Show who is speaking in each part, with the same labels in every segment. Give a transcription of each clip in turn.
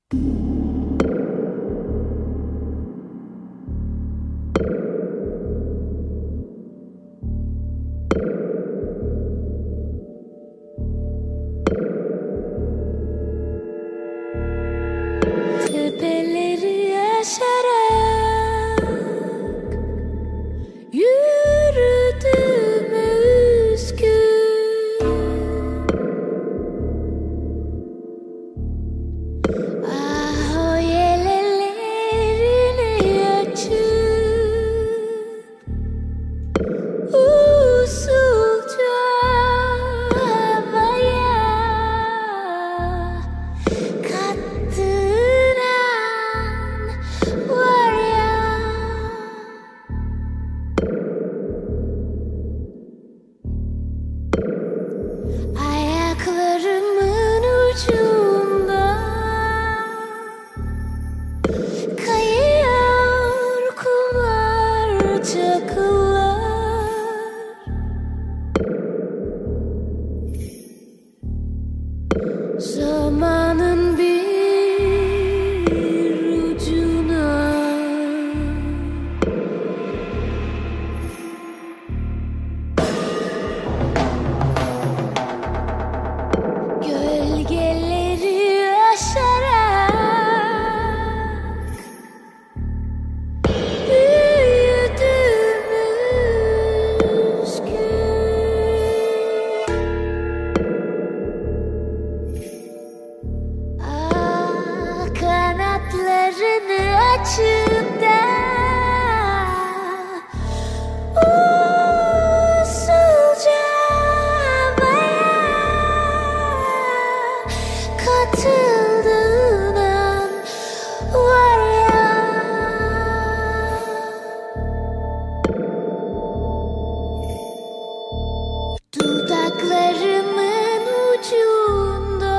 Speaker 1: Tepeleri aşarak yürüdüğümüz gün, ah o yelelerini açıp usulca havaya kattığın an var ya, ayaklarımın ucunda kayıyor kumlar, çakıllar. Zamanın bir ucuna gölgeleri aşarak büyüdüğümüz gün, ah kanatlarını açıp da usulca havaya katıldığın an var ya, dudaklarımın ucunda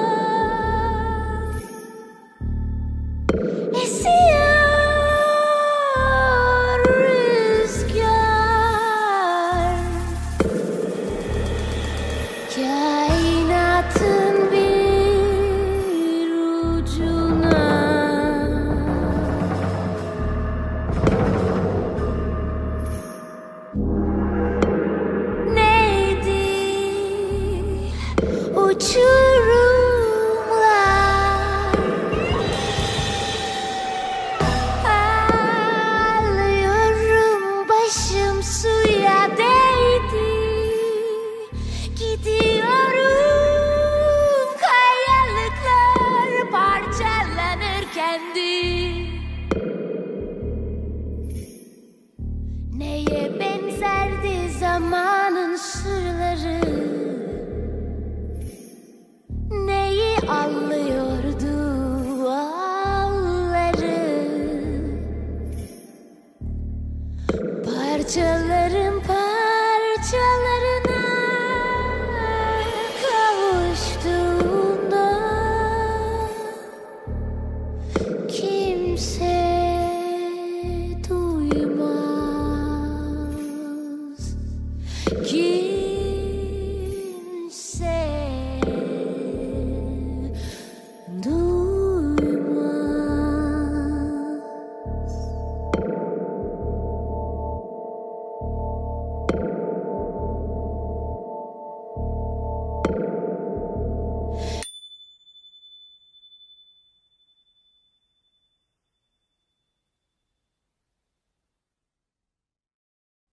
Speaker 1: esiyor rüzgar. Kainatın bir ucuna neydi uçurumlar, ağlıyorum, başım suya değdi, gidiyorum, kayalıklar parçalanır kendi